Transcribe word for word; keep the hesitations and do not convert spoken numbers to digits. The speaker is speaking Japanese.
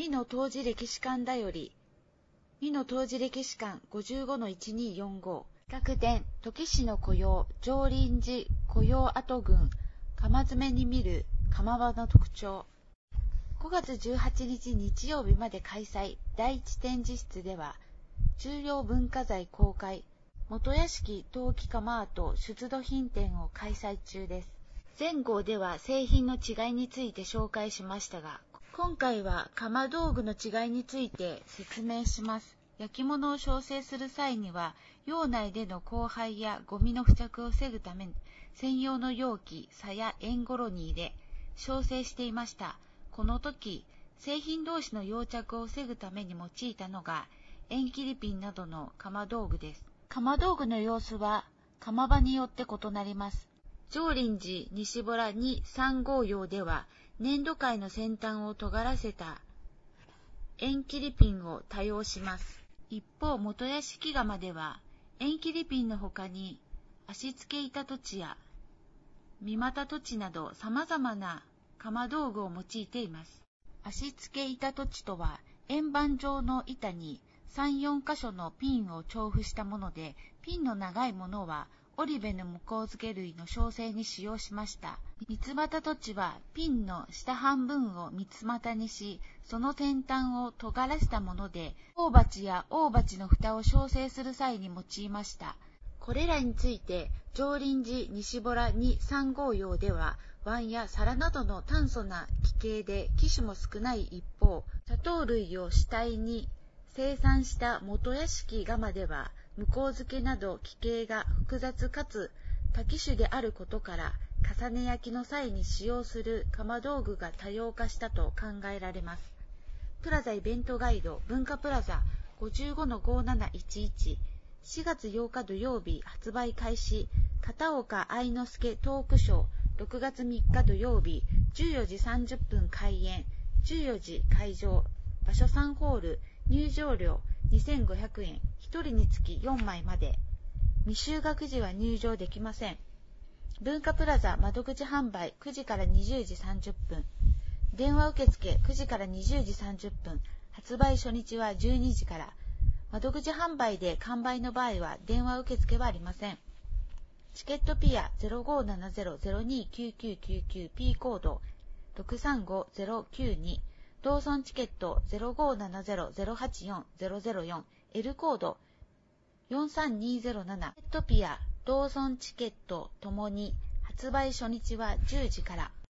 美濃当時歴史館だより、美濃当時歴史館 ごじゅうごのいちにーよんご 企画展、土岐市の古窯、上林寺古窯跡群、窯詰に見る窯場の特徴。ごがつじゅうはちにち日曜日まで開催。第一展示室では、重要文化財公開、元屋敷陶器窯跡出土品展を開催中です。前号では製品の違いについて紹介しましたが、今回は窯道具の違いについて説明します。焼き物を焼成する際には、窯内での降灰やゴミの付着を防ぐため、専用の容器、鞘や円ごろに入れ、焼成していました。この時、製品同士の溶着を防ぐために用いたのが、円切りピンなどの窯道具です。窯道具の様子は、窯場によって異なります。上林寺西洞にさん号窯では、粘土塊の先端を尖らせた円切りピンを多用します。一方、元屋敷窯では、円切りピンの他に、足付け板土や三股土など様々な窯道具を用いています。足付け板土とは、円盤状の板にさん、よんかしょのピンを調布したもので、ピンの長いものは、織部の向こう付け類の焼成に使用しました。三つ股土はピンの下半分を三つ股にし、その先端を尖らしたもので、大鉢や大鉢の蓋を焼成する際に用いました。これらについて、上林寺西洞にさん号窯では、碗や皿などの簡素な器型で機種も少ない一方、茶糖類を主体に生産した元屋敷窯では、向こう付けなど器型が複雑かつ多機種であることから、重ね焼きの際に使用する窯道具が多様化したと考えられます。プラザイベントガイド文化プラザ ごじゅうごのごなないちいち しがつようか土曜日発売開始。片岡愛之助トークショーろくがつみっか土曜日じゅうよじさんじゅっぷん開演、じゅうよじ会場、場所さんホール、入場料にせんごひゃくえん、ひとりにつきよんまいまで。未就学時は入場できません。文化プラザ窓口販売くじからにじゅうじさんじゅっぷん。電話受付くじからにじゅうじさんじゅっぷん。発売初日はじゅうにじから。窓口販売で完売の場合は電話受付はありません。チケットピア ゼロごななゼロ ゼロにきゅうきゅうきゅうきゅう P コードろくさんごゼロきゅうに、同村チケット ゼロごななゼロ ゼロはちよん ゼロゼロよん、L コードよんさんにゼロなな、チケットピア、同村チケットともに発売初日はじゅうじから。